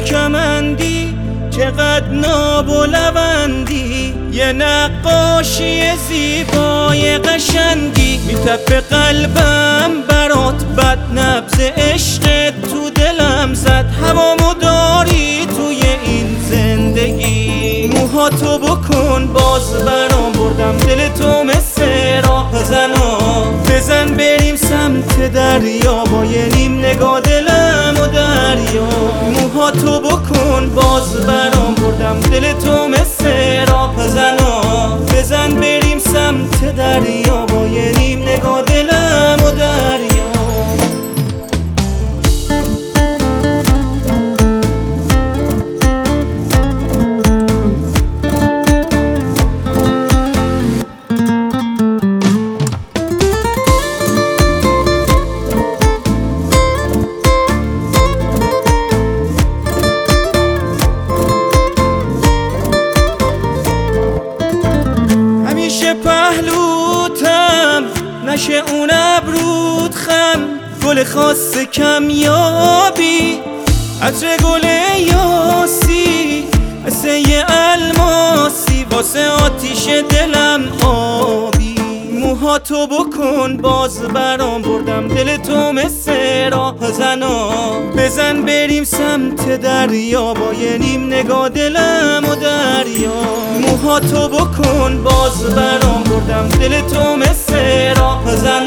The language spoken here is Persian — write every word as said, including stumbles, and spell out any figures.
کمندی چقدر ناب و لوندی، یه نقاشی زیبای قشنگی میتپه قلبم برات، بد نبض عشق تو دلم زد، هوامو داری توی این زندگی. موهاتو بکن باز برام بردم، دل تو مثل راه زنا، بزن بریم سمت دریا با یه نیم نگاه دلم و دریا. موهاتو بکن باز برام بردم، دل تو مثل راه زنا، بزن بریم سمت دریا با یه نیم نگاه دلم و دریا. پهلوتم نشه اون ابرود خم، گل خاص کمیابی عطر گل یاسی، مثل یه الماسی واسه آتیش دلم آبی. موهاتو بکن باز برام بردم، دل تو مثل راه زنا، بزن بریم سمت دریا با یه نیم نگاه دلم و دریا. موهاتو بکن باز برام بردم، دل تو مثل راه زنا،